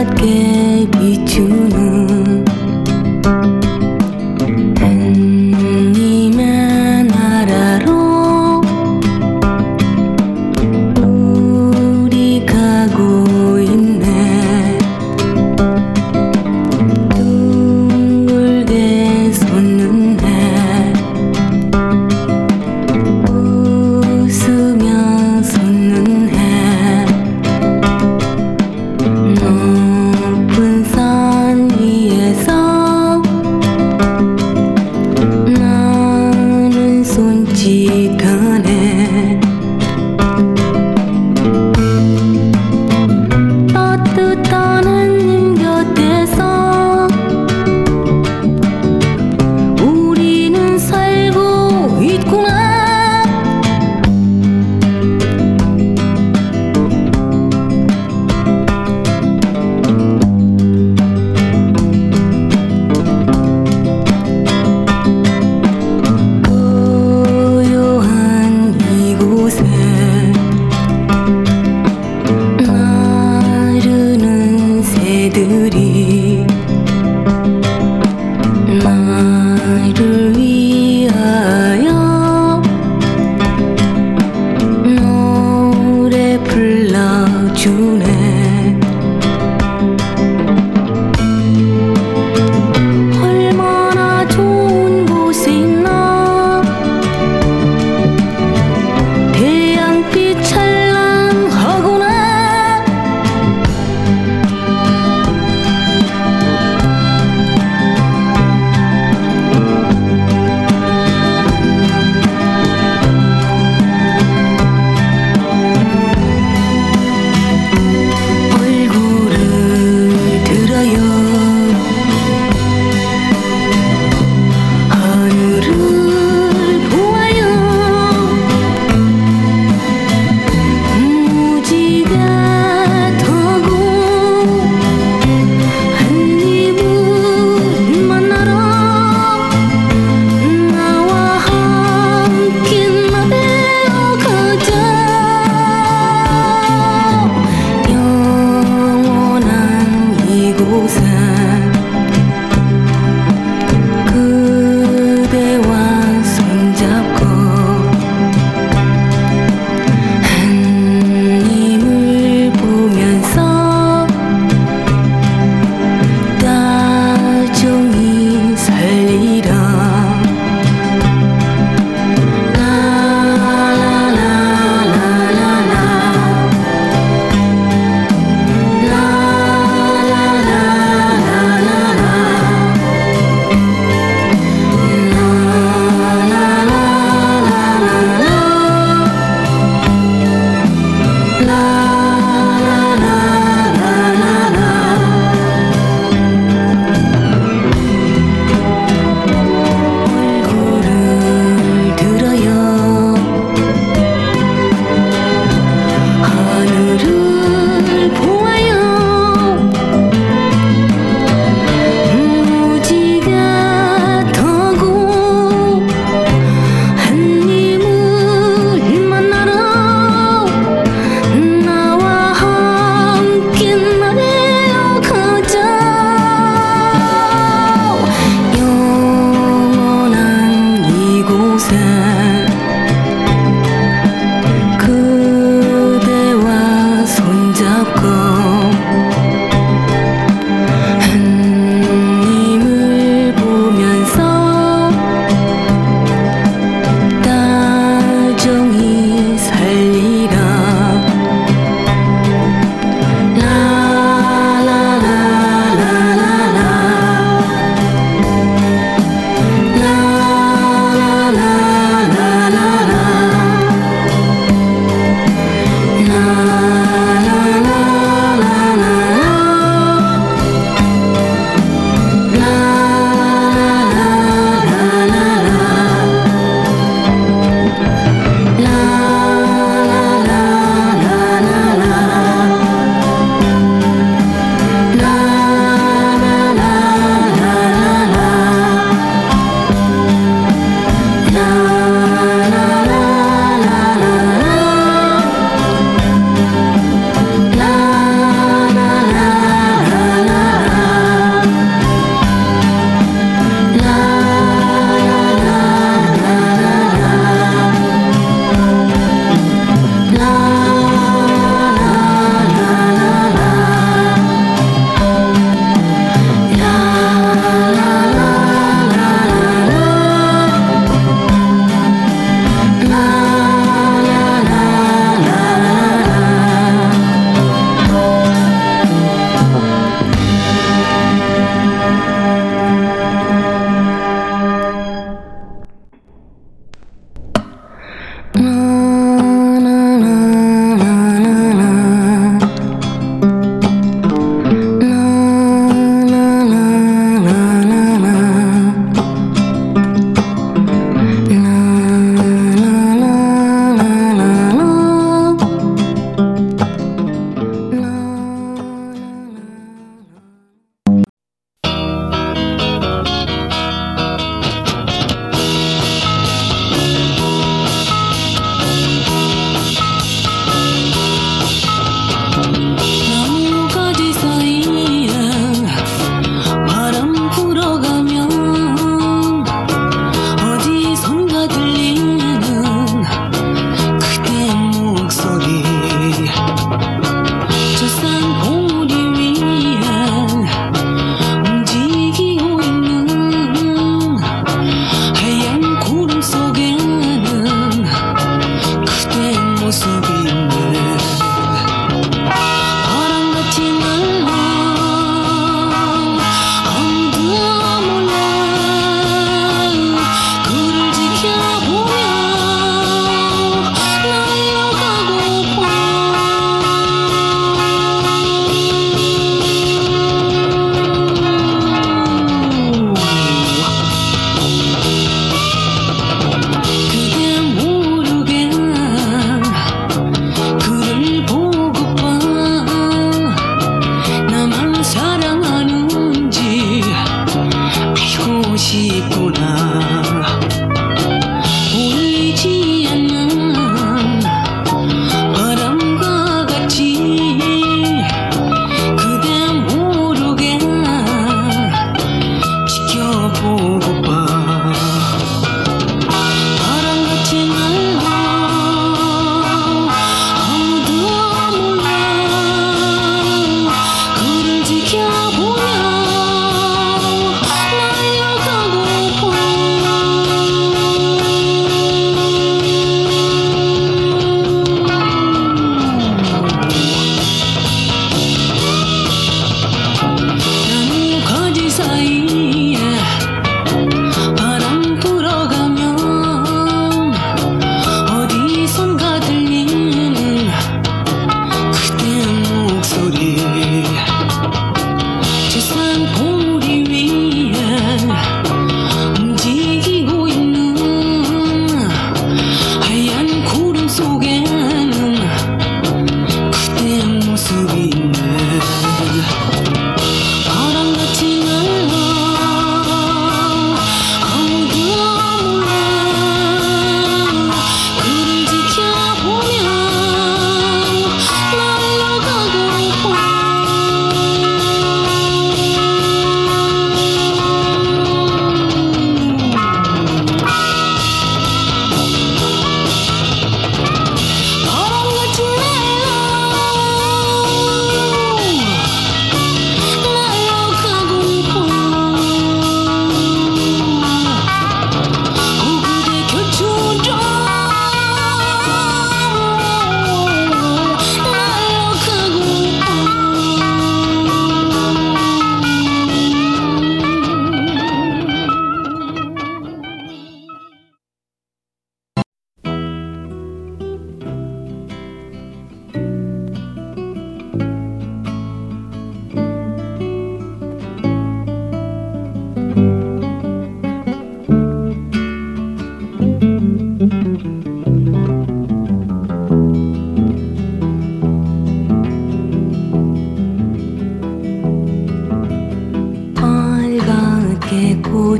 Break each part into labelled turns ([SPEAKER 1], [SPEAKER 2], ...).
[SPEAKER 1] 밝게 비추는 하나님의 나라로 우리 가고 있네. 둥글게 솟는 해 웃으며 솟는 해 높은 산 위에서 나는 손짓하네. 따뜻한 하나님 곁에서 우리는 살고 있구나. 고요한 이곳에 나르는 새들이 나를 위하여 노래 불러주네. 얼마나 좋은 곳에 있나. 태양빛 찬란하구나.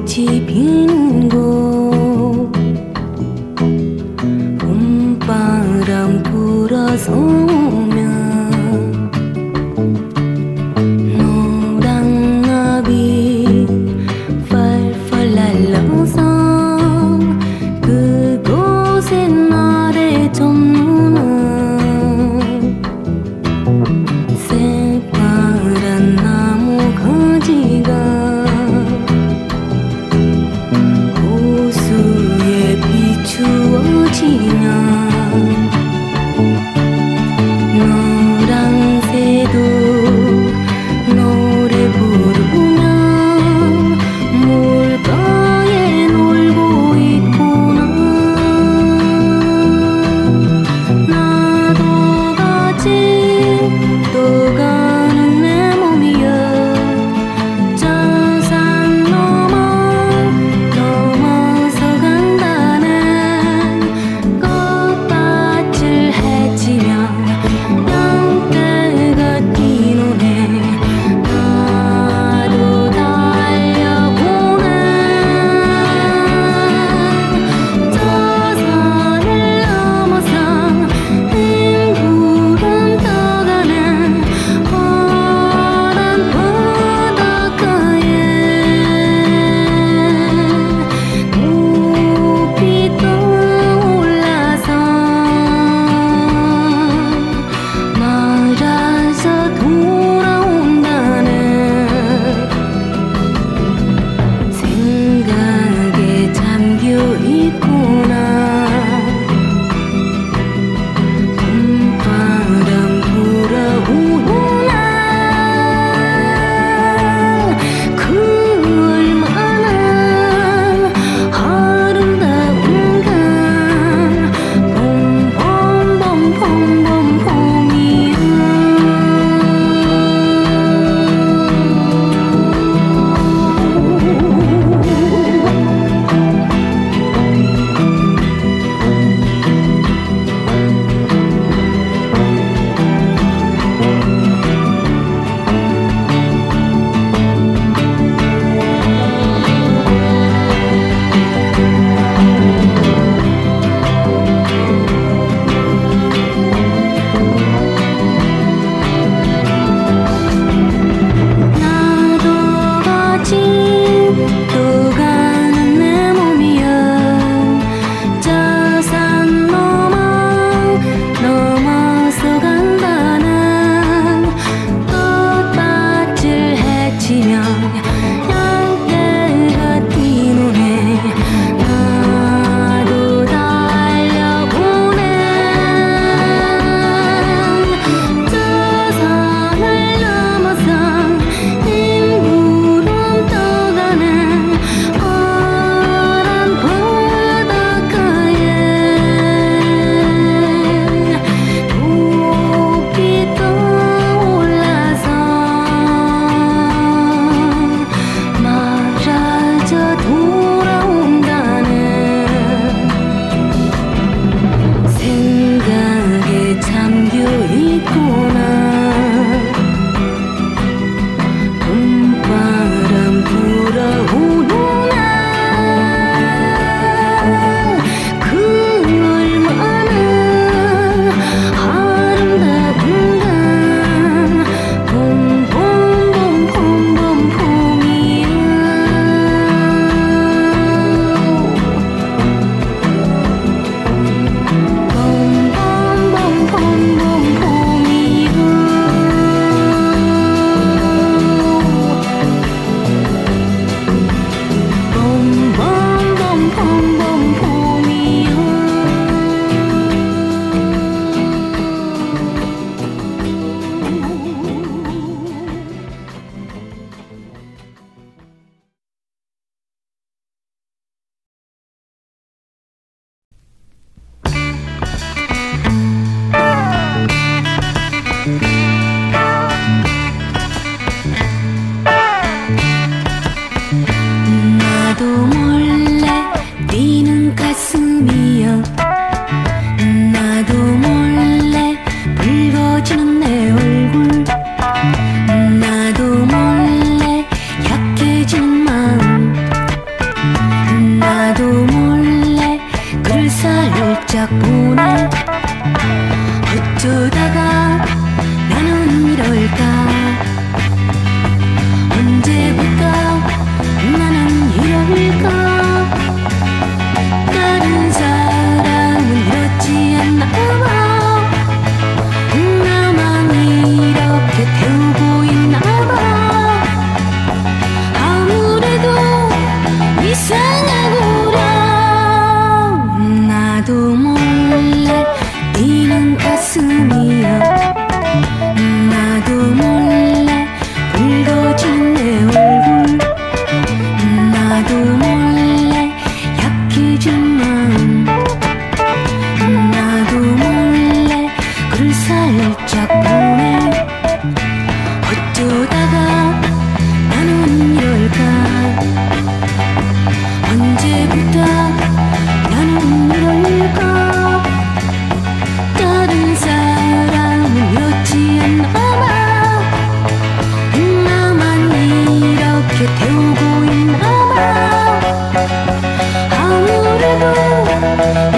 [SPEAKER 1] 꽃이 피는 곳 봄바람 불어서 오면 노랑 나비 falfal 날려서 그곳에 나를 접는 새파란 나무 가지가 호수에 비추어지면 나도 몰래 붉어진 내 얼굴 나도 몰래 약해진 마음 나도 몰래 글 살짝 보내 어쩌다가 나는 이럴까 언제부터 나는 이럴까 다른 사람은 이렇지 않아 나만 이렇게 태우고 있나 아무래도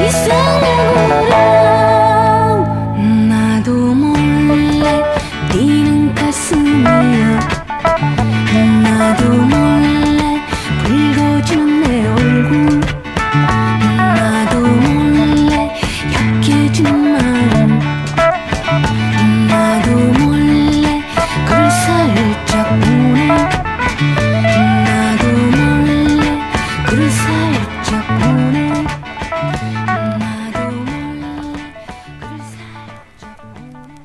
[SPEAKER 1] 이상하구나 나도 몰래 뛰는 가슴이야 나도 몰래 붉어지는 내 얼굴 나도 몰래 약해지는 마음 나도 몰래 글 살짝 보내 나도 몰래 글 살짝 보내 나도 몰래 글 살짝 보내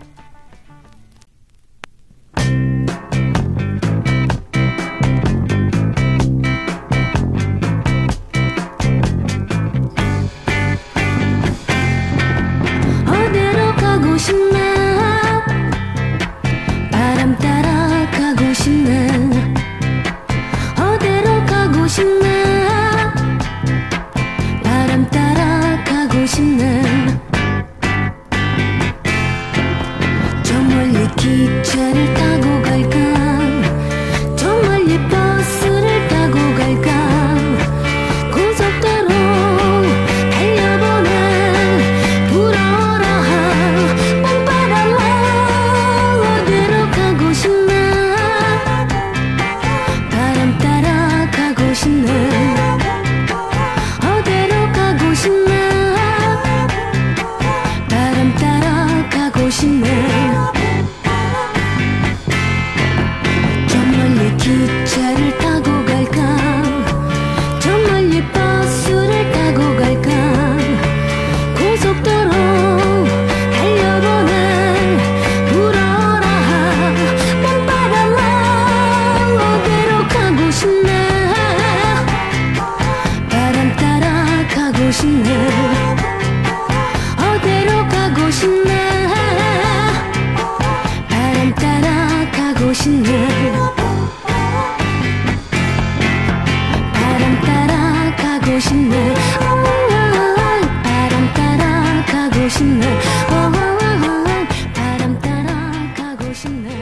[SPEAKER 1] 어디로 가고 싶나 바람 따라 가고 싶나 어디로 가고 싶나 바람 따라 가고 싶나 저 멀리 기차를 타고 갈까 저 멀리 버스를 타고 갈까 고속도로 달려보내 불어라 봄바람아 어디로 가고 싶나 바람 따라 가고 싶나 어디로 가고 싶나 바람 따라 가고 싶나 저 멀리 기차를 타고 갈까 저 멀리 버스를 타고 갈까 고속도로 달려보내 불어라 봄바람아 어디로 가고 싶나 바람 따라 가고 싶나 어디로 가고 싶나 바람 따라 가고 싶나 바람 따라 가고 싶나 바람 따라 가고 싶나 바람 따라 가고 싶나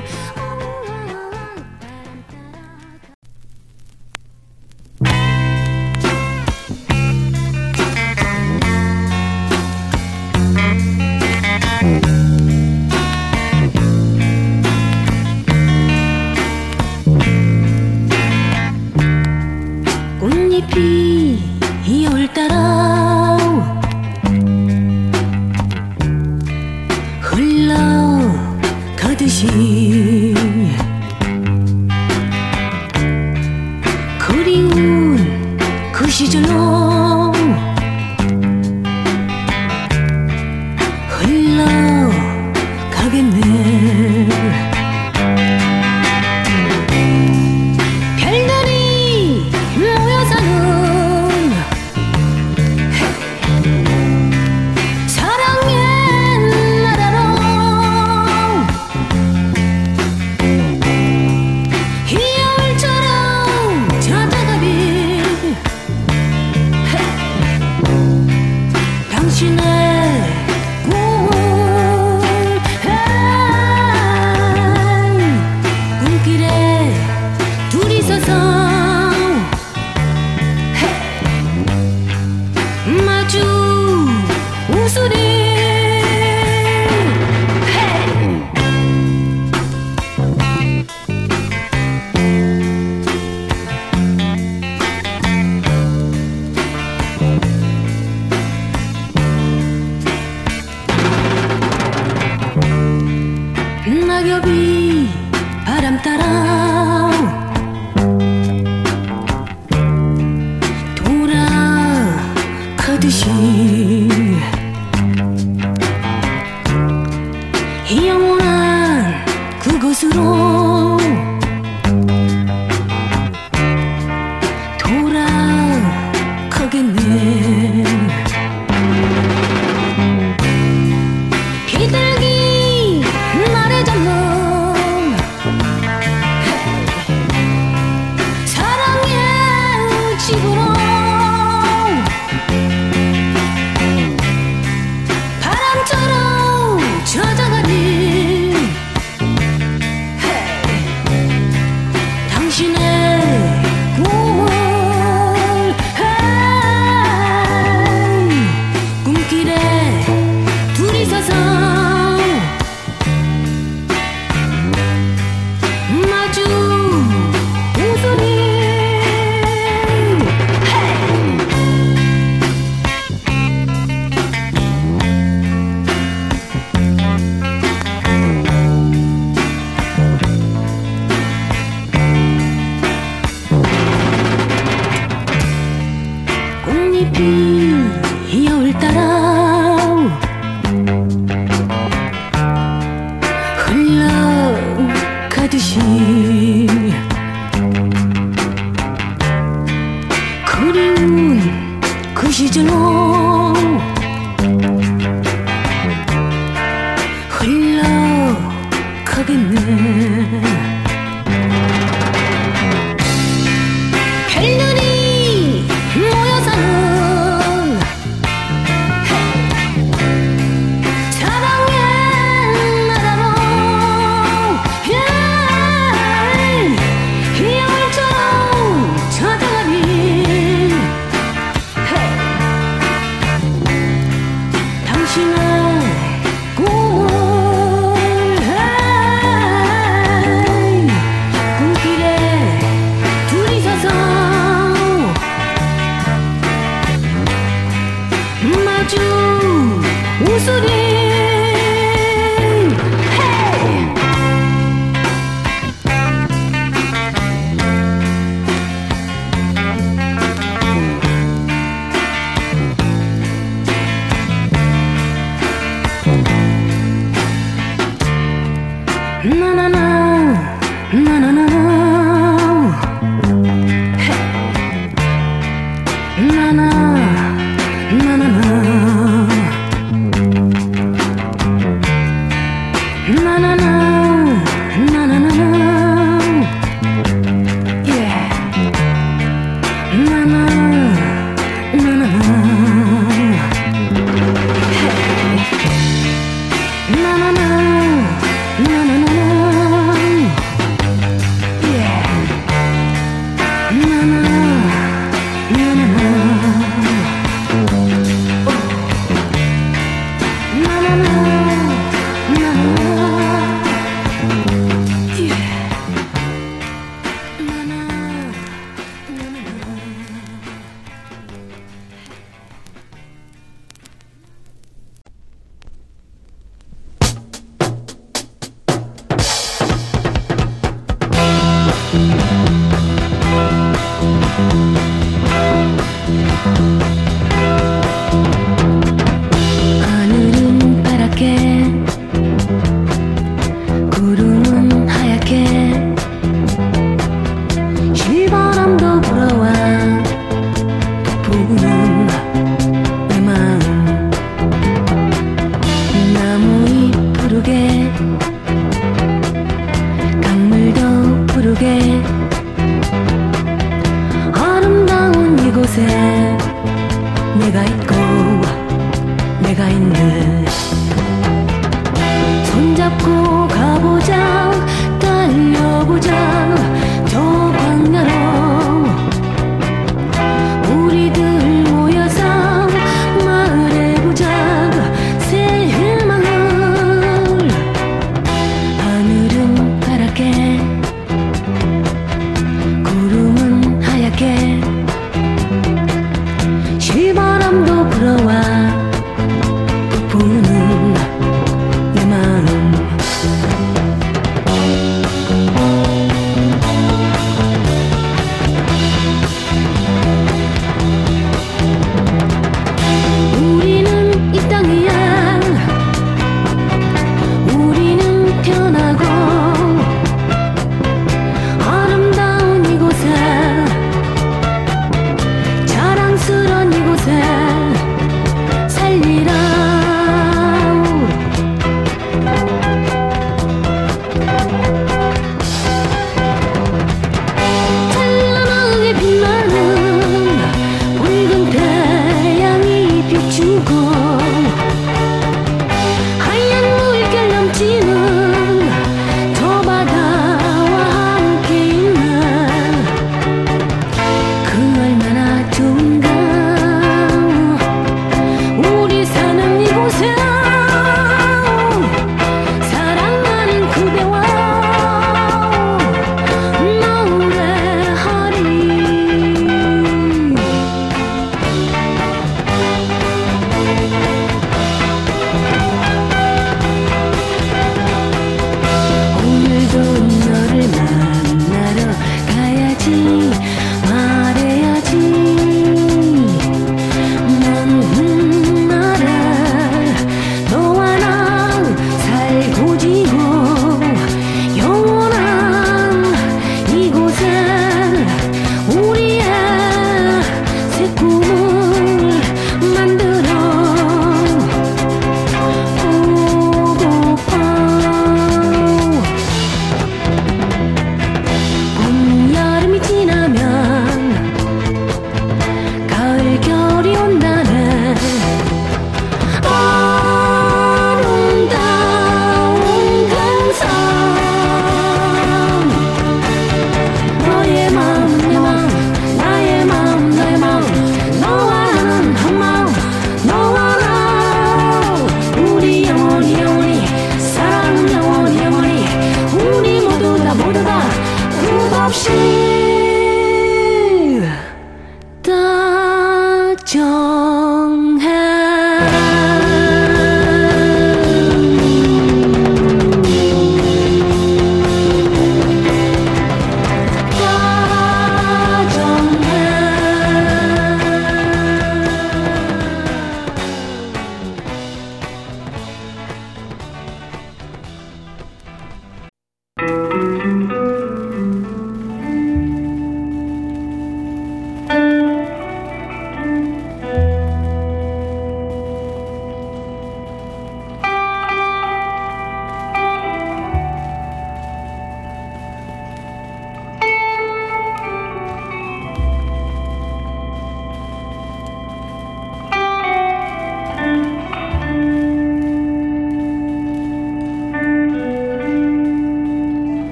[SPEAKER 1] 꽃잎이 2월 따라 흘러가듯이 그리운 그 시절로 흘러가겠네 별들이 모여 사는 사랑의 나라로 희열처럼 찾아가길 당신의 꿈길에 둘이 서서 마주 웃으리 낙엽이 바람 따라 돌아가듯이 영원한 곳으로 돌아가겠네. 비둘기 나를 잡는 사랑의 집으로 바람처럼 찾아가니 당신의 꿈을 꿈길에 둘이 서서 마주 웃으니 꽃잎이 여울 따라 흘러가듯이 그리운 그 시절로 흘러가겠네. 별들이 모여 사는 사랑의 나라로 희열처럼 찾아가니 당신의 꿈을 꿈길에 둘이 서서 마주 웃으리. 나나나 나나나 나나 나나나 나나나 나나나 yeah 나나 나나나 나나나 나나나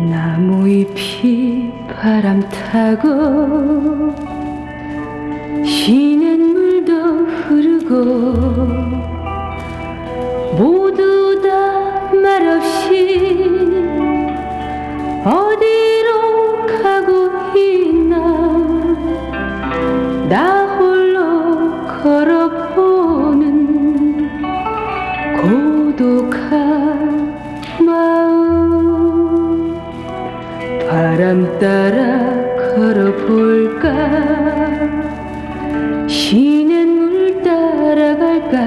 [SPEAKER 1] 나무잎이 바람 타고 시냇물도 흐르고 모두 다 말없이 어디로 가고 있나 나 홀로 걸어보는 고독한 마음 바람 따라 걸어볼까 시냇물 따라갈까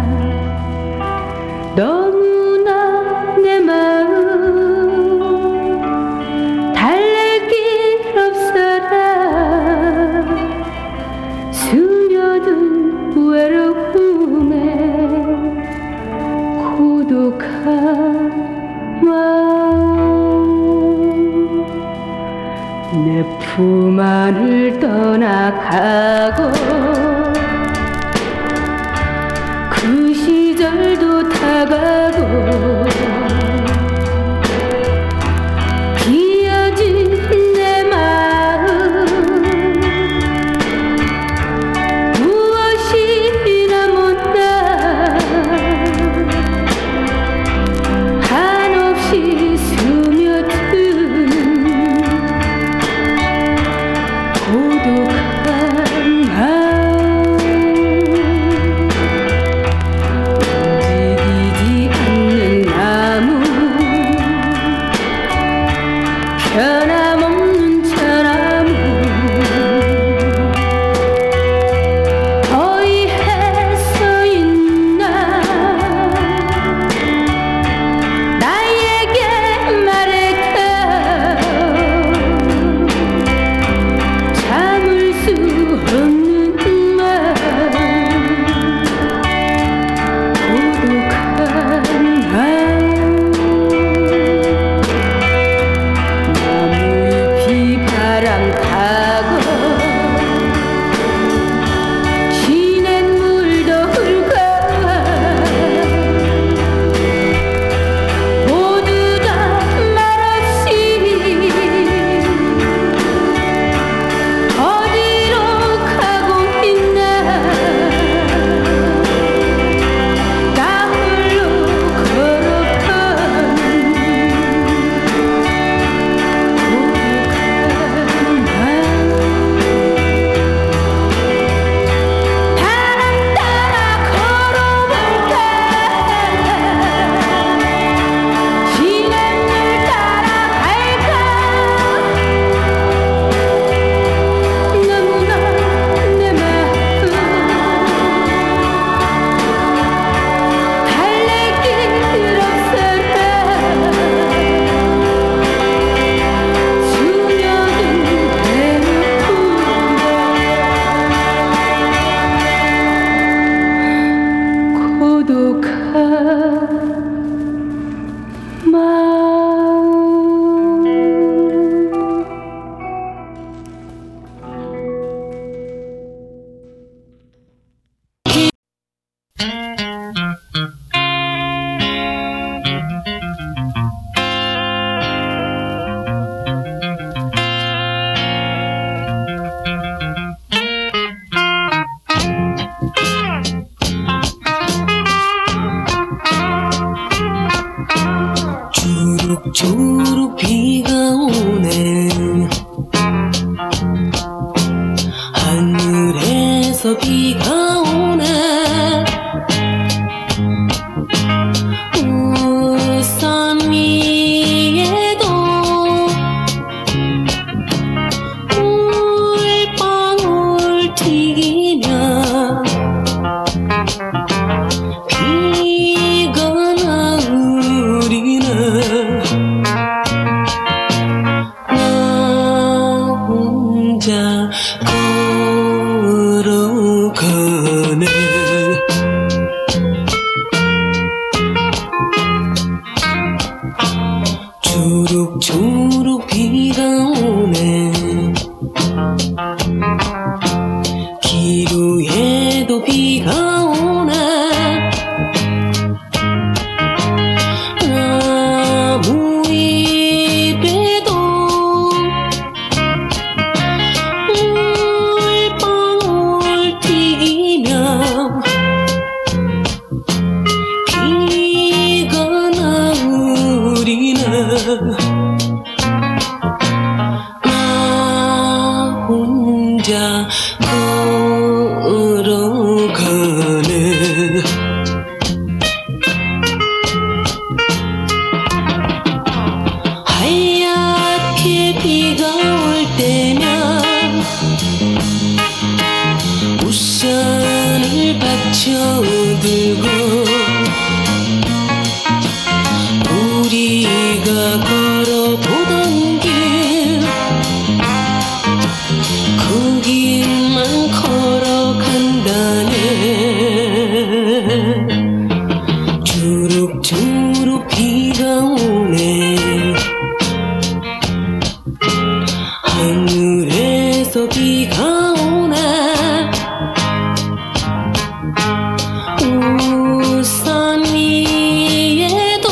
[SPEAKER 1] 너무나 내 마음 달랠 길 없어라 스며든 외로움에 고독한 마음 내 품 안을 떠나가고 그 시절도 다가고 비어진 내 마음 무엇이나 못나 한없이 스며드는 고독한 마음 움직이지 않는 나무 변함없는 저나무 어이해서 있나 나에게 말해줘 참을 수 없는 말 고독한 마음 나무잎이 바람 타고 시냇물도 흐르고 모두 다 말없이 어디로 가고 있나 나 홀로 걸어가는 고독한 마음 바람 따라 걸어볼까 시냇물 따라갈까 너무나 내 마음 달랠 길 없어라 스며든 외로움에 고독한
[SPEAKER 2] 주룩주룩 비가 오네 하늘에서 비가 오네 우산 위에도 물방울 튀기며 비가 나으리네 나 혼자 걸어가네 주룩주룩 비가 오네 길 위에도 비가 오네 나무 잎에 나 혼자 걸어가네. 하얗게 비가 올 때면 우산을 받쳐 들고 우리가 걸어보던 길 그 길만 걸어간다네. 주룩주룩 비가 오네. 하늘에서 비가 오네. 우산 위에도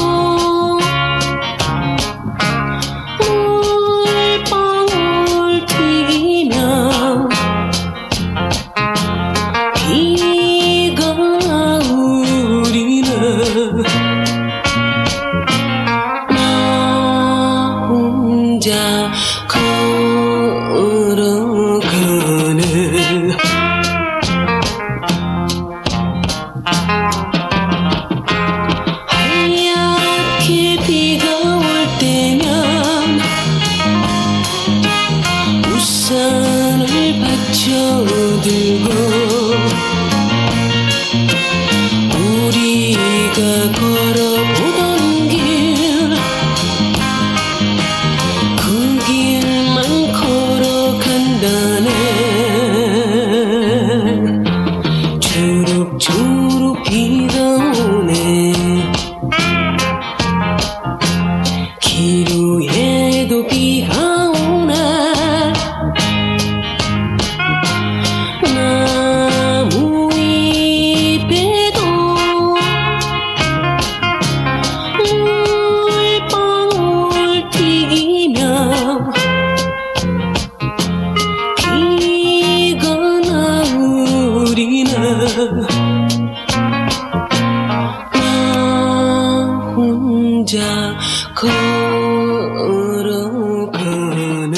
[SPEAKER 2] 물방울 튀기며 비가 우리는 나 혼자 걸어가네. 하얗게 비가 올 때면 우산을 받쳐 들고 우리가 걸어보던 길 그 길만 걸어간다네. 주룩주룩 비가 오네. 길 위에도 비가 오네. 나무 잎에도 물방울 튀기며 비가 나 우리는 나 혼자 걸어가네.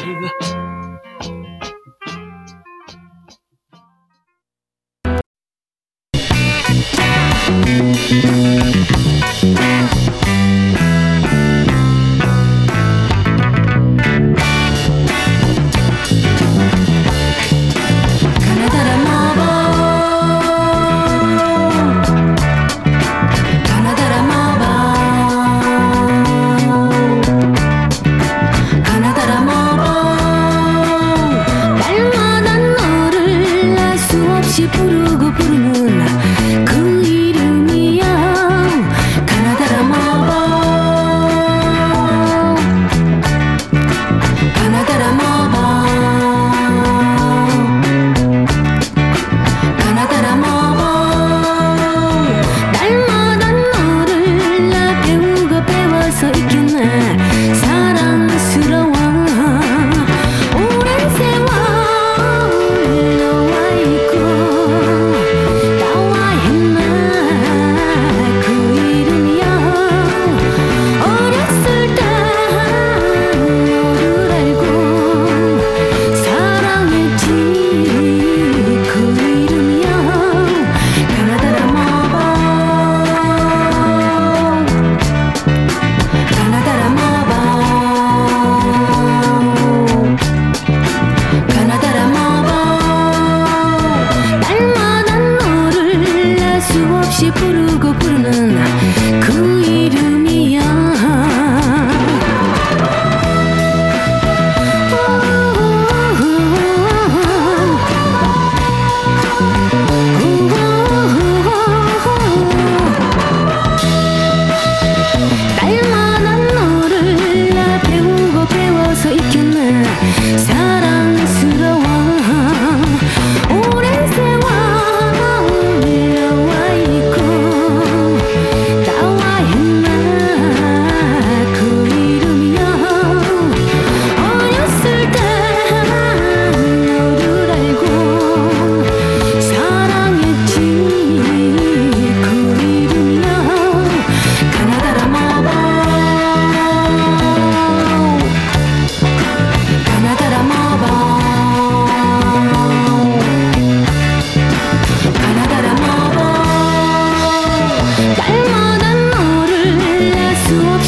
[SPEAKER 1] 가나다라 마법 가나다라 마법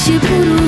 [SPEAKER 1] 다시 부르